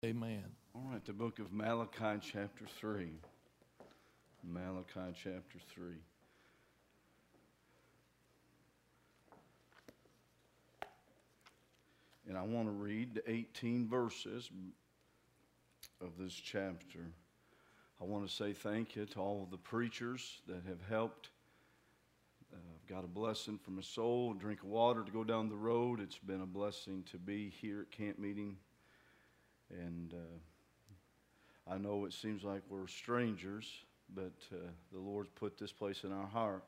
Amen. All right, the book of Malachi chapter 3. Malachi chapter 3. And I want to read the 18 verses of this chapter. I want to say thank you to all of the preachers that have helped. I've got a blessing from a soul, a drink of water to go down the road. It's been a blessing to be here at camp meeting. And I know it seems like we're strangers, but the Lord's put this place in our heart.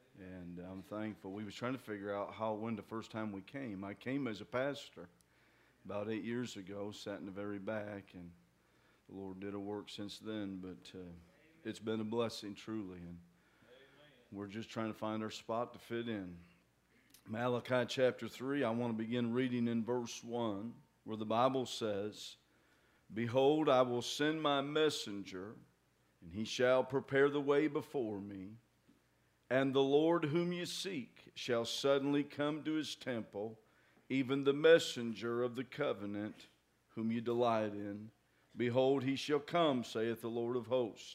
And I'm thankful. We was trying to figure out when the first time we came. I came as a pastor about 8 years ago, sat in the very back, and the Lord did a work since then. But it's been a blessing, truly. And we're just trying to find our spot to fit in. Malachi chapter 3, I want to begin reading in verse 1, where the Bible says, "Behold, I will send my messenger, and he shall prepare the way before me. And the Lord whom you seek shall suddenly come to his temple, even the messenger of the covenant whom you delight in. Behold, he shall come, saith the Lord of hosts.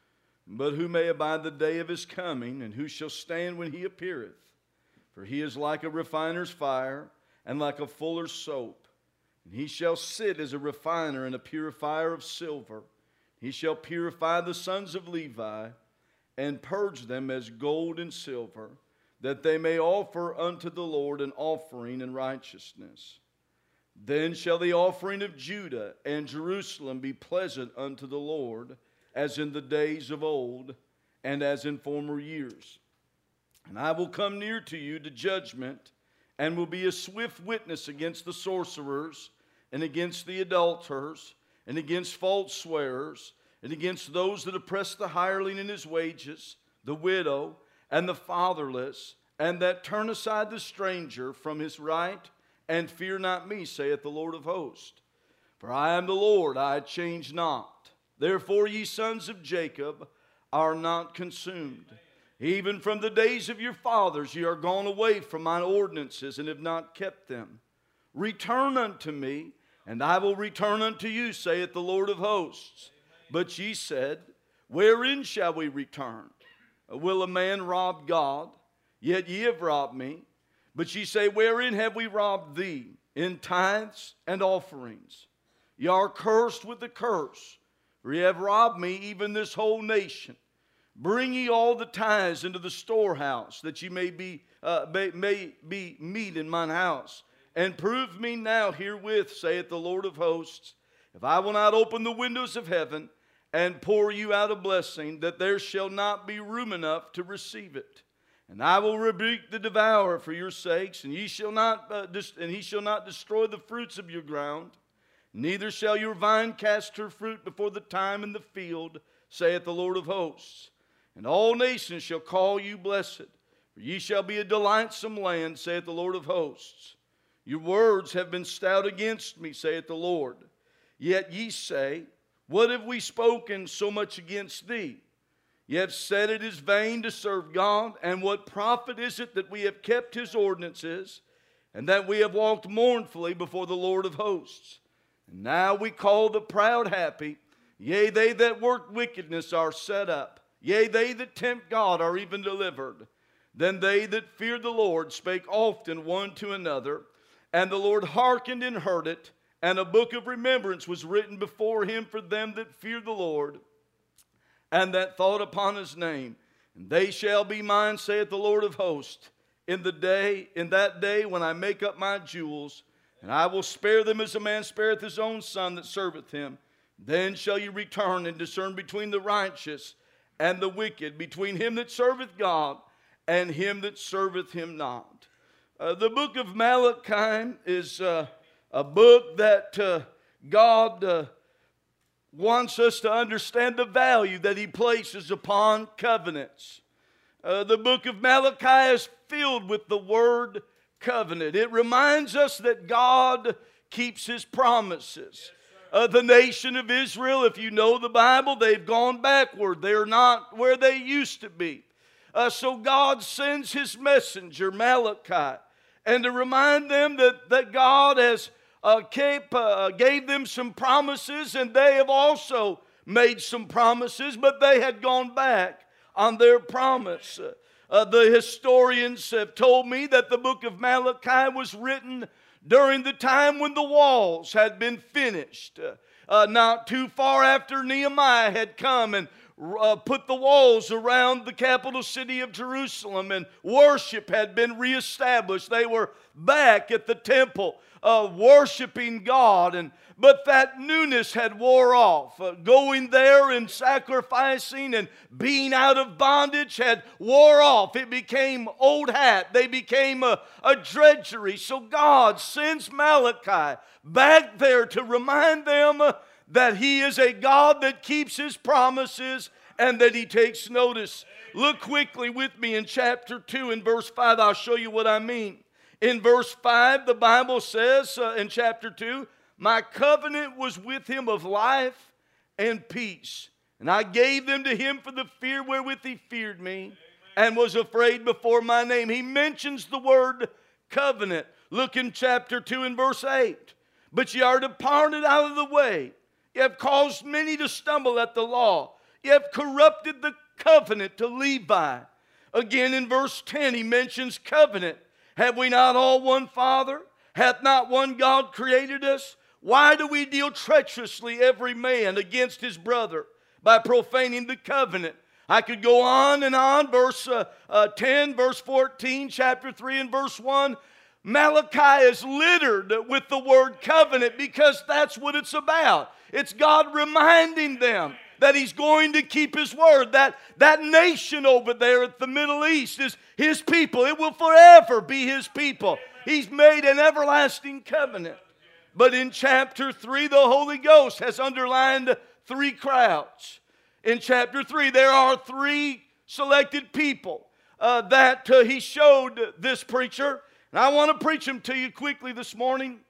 But who may abide the day of his coming, and who shall stand when he appeareth? For he is like a refiner's fire, and like a fuller's soap. And he shall sit as a refiner and a purifier of silver. He shall purify the sons of Levi, and purge them as gold and silver, that they may offer unto the Lord an offering in righteousness. Then shall the offering of Judah and Jerusalem be pleasant unto the Lord, as in the days of old, and as in former years. And I will come near to you to judgment, and will be a swift witness against the sorcerers, and against the adulterers, and against false swearers, and against those that oppress the hireling in his wages, the widow, and the fatherless, and that turn aside the stranger from his right, and fear not me, saith the Lord of hosts. For I am the Lord, I change not. Therefore ye sons of Jacob are not consumed. Even from the days of your fathers ye are gone away from mine ordinances, and have not kept them. Return unto me, and I will return unto you, saith the Lord of hosts. But ye said, wherein shall we return? Will a man rob God? Yet ye have robbed me. But ye say, wherein have we robbed thee? In tithes and offerings. Ye are cursed with the curse, for ye have robbed me, even this whole nation. Bring ye all the tithes into the storehouse, that ye may be meat in mine house. And prove me now herewith, saith the Lord of hosts, if I will not open the windows of heaven, and pour you out a blessing, that there shall not be room enough to receive it. And I will rebuke the devourer for your sakes, and he shall not destroy the fruits of your ground. Neither shall your vine cast her fruit before the time in the field, saith the Lord of hosts. And all nations shall call you blessed, for ye shall be a delightsome land, saith the Lord of hosts. Your words have been stout against me, saith the Lord. Yet ye say, what have we spoken so much against thee? Ye have said it is vain to serve God, and what profit is it that we have kept his ordinances, and that we have walked mournfully before the Lord of hosts? And now we call the proud happy, yea, they that work wickedness are set up, yea, they that tempt God are even delivered. Then they that feared the Lord spake often one to another, and the Lord hearkened and heard it, and a book of remembrance was written before him for them that feared the Lord, and that thought upon his name. And they shall be mine, saith the Lord of hosts, in that day when I make up my jewels, and I will spare them as a man spareth his own son that serveth him. Then shall you return and discern between the righteous and the wicked, between him that serveth God and him that serveth him not. The book of Malachi is a book that God wants us to understand the value that he places upon covenants. The book of Malachi is filled with the word covenant. It reminds us that God keeps his promises. The nation of Israel, if you know the Bible, they've gone backward. They're not where they used to be. So God sends his messenger, Malachi, and to remind them that God has gave them some promises, and they have also made some promises, but they had gone back on their promise. The historians have told me that the book of Malachi was written during the time when the walls had been finished. Not too far after Nehemiah had come and put the walls around the capital city of Jerusalem, and worship had been reestablished. They were back at the temple worshiping God, but that newness had wore off. Going there and sacrificing and being out of bondage had wore off. It became old hat. They became a drudgery. So God sends Malachi back there to remind them that He is a God that keeps His promises and that He takes notice. Look quickly with me in chapter 2 and verse 5. I'll show you what I mean. In verse 5, the Bible says in chapter 2, "My covenant was with him of life and peace, and I gave them to him for the fear wherewith he feared me, and was afraid before my name." He mentions the word covenant. Look in chapter 2 and verse 8. "But ye are departed out of the way. Ye have caused many to stumble at the law. Ye have corrupted the covenant to Levi." Again in verse 10 he mentions covenant. "Have we not all one Father? Hath not one God created us? Why do we deal treacherously every man against his brother by profaning the covenant?" I could go on and on. Verse 10, verse 14, chapter 3 and verse 1. Malachi is littered with the word covenant because that's what it's about. It's God reminding them that He's going to keep His word. That nation over there at the Middle East is His people. It will forever be His people. He's made an everlasting covenant. But in chapter 3, the Holy Ghost has underlined three crowds. In chapter 3, there are three selected people that He showed this preacher. And I want to preach them to you quickly this morning.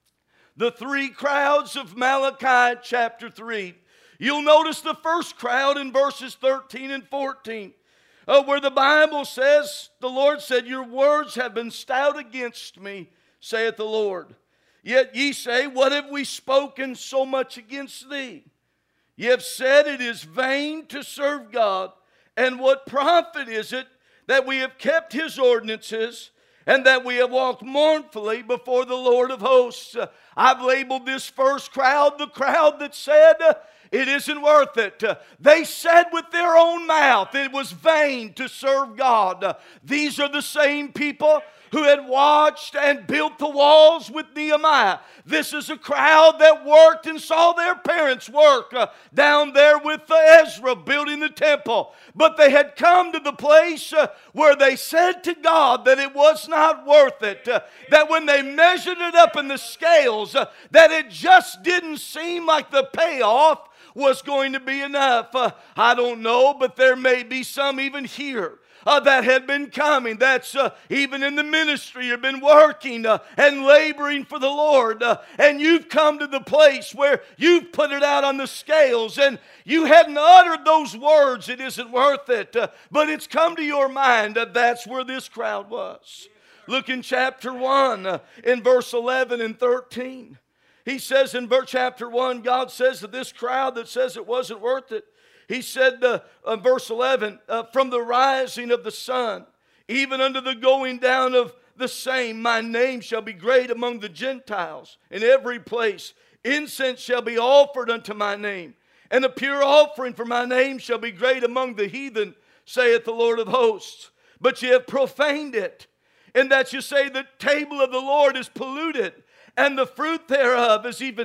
The three crowds of Malachi chapter 3. You'll notice the first crowd in verses 13 and 14. Where the Bible says, the Lord said, "Your words have been stout against me, saith the Lord. Yet ye say, What have we spoken so much against thee? Ye have said, It is vain to serve God. And what profit is it that we have kept His ordinances, and that we have walked mournfully before the Lord of hosts?" I've labeled this first crowd the crowd that said, it isn't worth it. They said with their own mouth it was vain to serve God. These are the same people who had watched and built the walls with Nehemiah. This is a crowd that worked and saw their parents work down there with Ezra building the temple. But they had come to the place where they said to God that it was not worth it. That when they measured it up in the scales, that it just didn't seem like the payoff was going to be enough. I don't know, but there may be some even here that had been coming, that's even in the ministry, you've been working and laboring for the Lord, and you've come to the place where you've put it out on the scales, and you hadn't uttered those words, "It isn't worth it," but it's come to your mind that that's where this crowd was. Look in chapter 1, in verse 11 and 13. He says in chapter 1, God says to this crowd that says it wasn't worth it, He said, verse 11, "From the rising of the sun, even unto the going down of the same, my name shall be great among the Gentiles. In every place incense shall be offered unto my name, and a pure offering for my name shall be great among the heathen, saith the Lord of hosts. But ye have profaned it, in that you say the table of the Lord is polluted, and the fruit thereof is even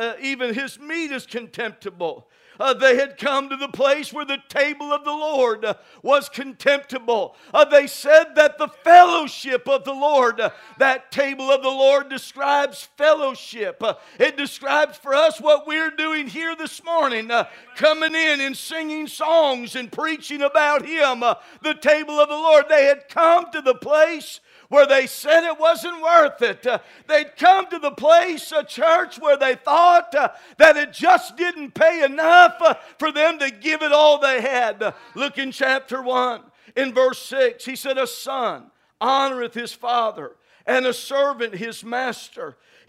His meat is contemptible." They had come to the place where the table of the Lord was contemptible. They said that the fellowship of the Lord, that table of the Lord describes fellowship. It describes for us what we're doing here this morning, coming in and singing songs and preaching about Him. The table of the Lord, they had come to the place where they said it wasn't worth it. They'd come to the place, a church, where they thought that it just didn't pay enough for them to give it all they had. Look in chapter 1, in verse 6. He said, "A son honoreth his father, and a servant his master.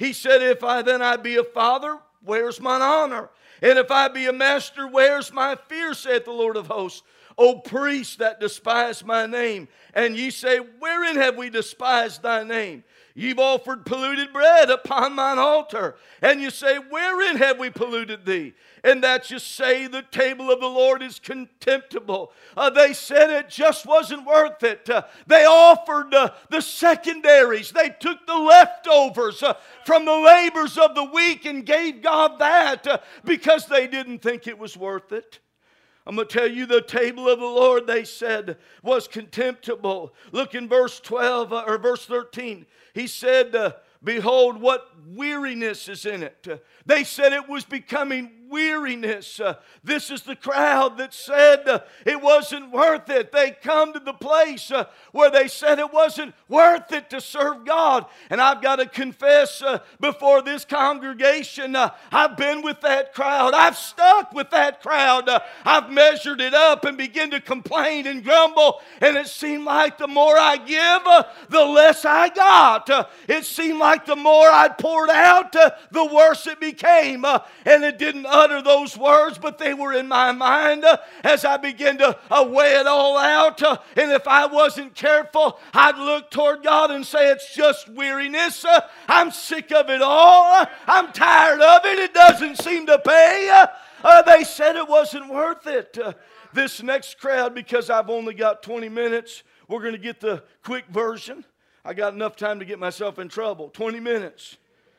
He said, if I be a father, where's mine honor? And if I be a master, where's my fear, saith the Lord of hosts? O priests that despise my name. And ye say, wherein have we despised thy name? You've offered polluted bread upon mine altar. And you say, wherein have we polluted thee? And that you say the table of the Lord is contemptible. They said it just wasn't worth it. They offered the secondaries. They took the leftovers from the labors of the week and gave God that because they didn't think it was worth it. I'm going to tell you, the table of the Lord, they said, was contemptible. Look in verse 12 or verse 13. He said, behold, what weariness is in it. They said it was becoming weariness. This is the crowd that said it wasn't worth it. They come to the place where they said it wasn't worth it to serve God. And I've got to confess before this congregation, I've been with that crowd. I've stuck with that crowd. I've measured it up and begin to complain and grumble. And it seemed like the more I give, the less I got. It seemed like the more I poured out, the worse it became. And it didn't utter those words, but they were in my mind as I began to weigh it all out. And if I wasn't careful, I'd look toward God and say, it's just weariness. I'm sick of it all. I'm tired of it. It doesn't seem to pay. They said it wasn't worth it. This next crowd, because I've only got 20 minutes, we're going to get the quick version. I got enough time to get myself in trouble. 20 minutes.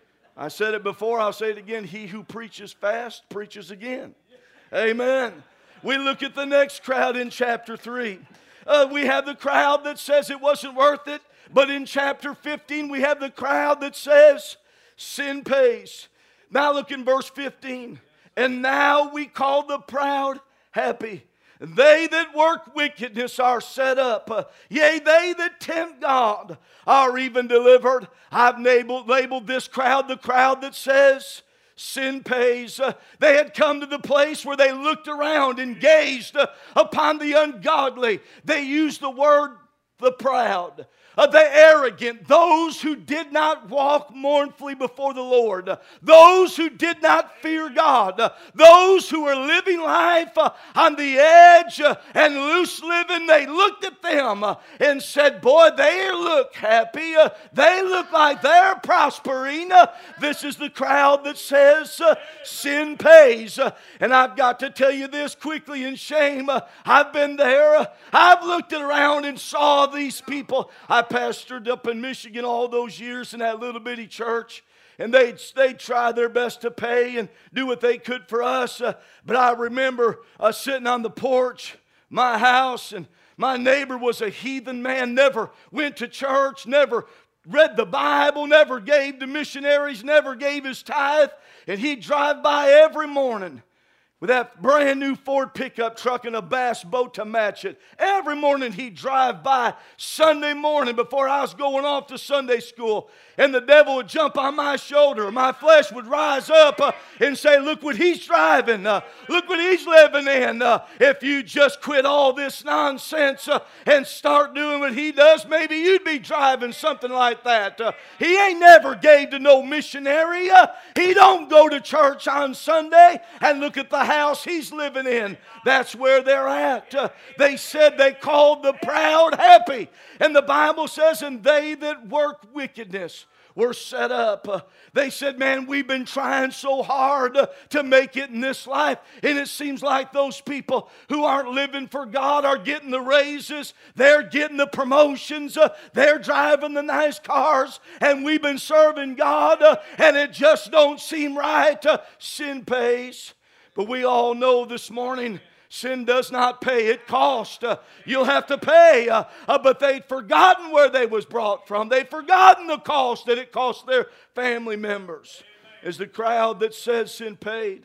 I said it before, I'll say it again. He who preaches fast, preaches again. Amen. We look at the next crowd in chapter 3. We have the crowd that says it wasn't worth it. But in chapter 15, we have the crowd that says sin pays. Now look in verse 15. And now we call the proud happy. They that work wickedness are set up. Yea, they that tempt God are even delivered. I've labeled this crowd the crowd that says sin pays. They had come to the place where they looked around and gazed upon the ungodly. They used the word the proud. The arrogant, those who did not walk mournfully before the Lord, those who did not fear God, those who were living life on the edge and loose living, they looked at them and said, boy, they look happy. They look like they're prospering. This is the crowd that says sin pays. And I've got to tell you this quickly in shame. I've been there. I've looked around and saw these people. I pastored up in Michigan all those years in that little bitty church. And they'd try their best to pay and do what they could for us. But I remember sitting on the porch, my house, and my neighbor was a heathen man, never went to church, never read the Bible, never gave to missionaries, never gave his tithe. And he'd drive by every morning with that brand new Ford pickup truck and a bass boat to match it. Every morning he'd drive by Sunday morning before I was going off to Sunday school. And the devil would jump on my shoulder. My flesh would rise up and say, look what he's driving. Look what he's living in. If you just quit all this nonsense and start doing what he does, maybe you'd be driving something like that. He ain't never gave to no missionary. He don't go to church on Sunday and look at the house he's living in. That's where they're at. They said they called the proud happy. And the Bible says, and they that work wickedness were set up. They said, man, we've been trying so hard to make it in this life. And it seems like those people who aren't living for God are getting the raises. They're getting the promotions. They're driving the nice cars. And we've been serving God. And it just don't seem right. Sin pays. But we all know this morning, sin does not pay. It costs. You'll have to pay. But they'd forgotten where they was brought from. They'd forgotten the cost that it cost their family members. Is the crowd that says sin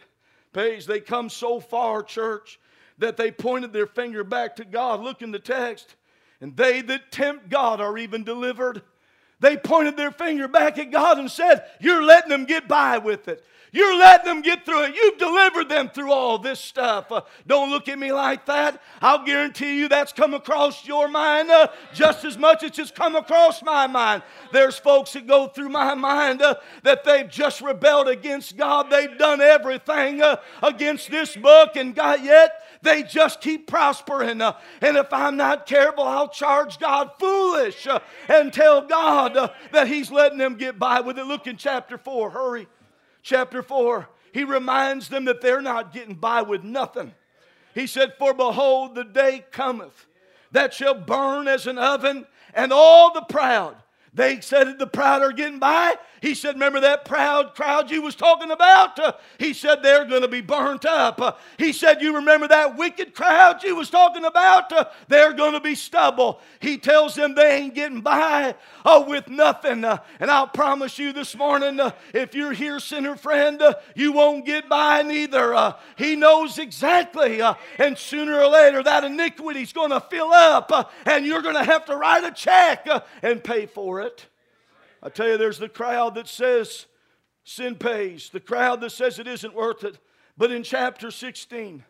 pays. They come so far, church, that they pointed their finger back to God. Look in the text. And they that tempt God are even delivered. They pointed their finger back at God and said, you're letting them get by with it. You're letting them get through it. You've delivered them through all this stuff. Don't look at me like that. I'll guarantee you that's come across your mind just as much as it's come across my mind. There's folks that go through my mind that they've just rebelled against God. They've done everything against this book, and God, yet they just keep prospering. And if I'm not careful, I'll charge God foolish and tell God that He's letting them get by with it. Look in chapter 4. Hurry. Chapter 4, he reminds them that they're not getting by with nothing. He said, for behold, the day cometh that shall burn as an oven, and all the proud. They said the proud are getting by. He said, remember that proud crowd you was talking about? He said, they're going to be burnt up. He said, you remember that wicked crowd you was talking about? They're going to be stubble. He tells them they ain't getting by with nothing. And I'll promise you this morning, if you're here, sinner friend, you won't get by neither. He knows exactly. And sooner or later, that iniquity's going to fill up. And you're going to have to write a check and pay for it. I tell you, there's the crowd that says sin pays. The crowd that says it isn't worth it. But in chapter 16,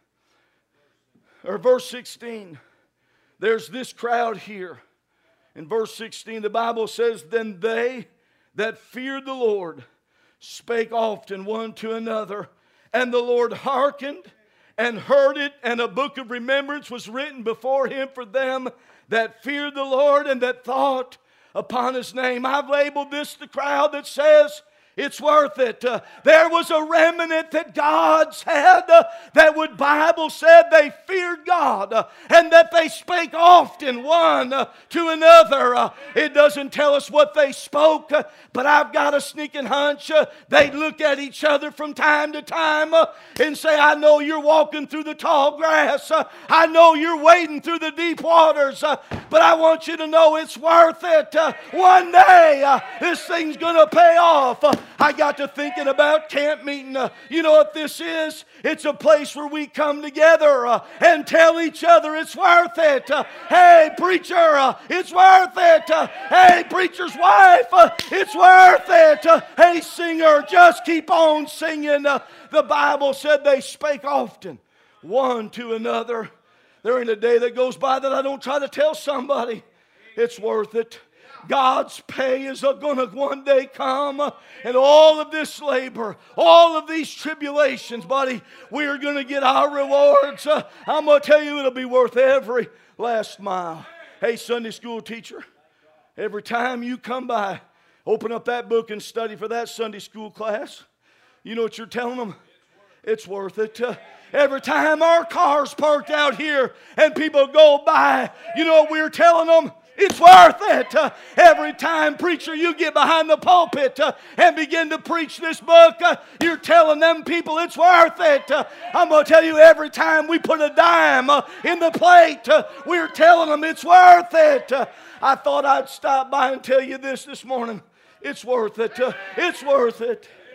or verse 16, there's this crowd here. In verse 16, the Bible says, then they that feared the Lord spake often one to another, and the Lord hearkened and heard it, and a book of remembrance was written before Him for them that feared the Lord and that thought upon His name. I've labeled this the crowd that says it's worth it. There was a remnant that God's had that would Bible said they feared God and that they spake often one to another. It doesn't tell us what they spoke, but I've got a sneaking hunch they'd look at each other from time to time and say, I know you're walking through the tall grass. I know you're wading through the deep waters, but I want you to know it's worth it. One day this thing's going to pay off. I got to thinking about camp meeting. You know what this is? It's a place where we come together and tell each other it's worth it. Hey, preacher, it's worth it. Hey, preacher's wife, it's worth it. Hey, singer, just keep on singing. The Bible said they spake often one to another. There ain't a day that goes by that I don't try to tell somebody it's worth it. God's pay is going to one day come, and all of this labor, all of these tribulations, buddy, we're going to get our rewards. I'm going to tell you, it'll be worth every last mile. Hey, Sunday school teacher, every time you come by, open up that book and study for that Sunday school class. You know what you're telling them? It's worth it. Every time our car's parked out here and people go by, you know what we're telling them? It's worth it. Every time, preacher, you get behind the pulpit and begin to preach this book, you're telling them people it's worth it. I'm going to tell you, every time we put a dime in the plate, we're telling them it's worth it. I thought I'd stop by and tell you this morning. It's worth it. It's worth it.